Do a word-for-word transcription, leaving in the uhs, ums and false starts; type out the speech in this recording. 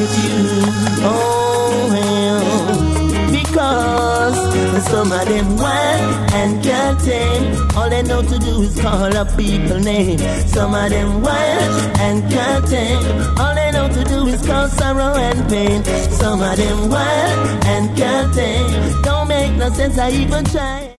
with you. Oh, well, because some of them wild and can't tame. All they know to do is call up people names. Some of them wild and can't tame. All they know to do is cause sorrow and pain. Some of them wild and can't tame. Don't make no sense, I even try.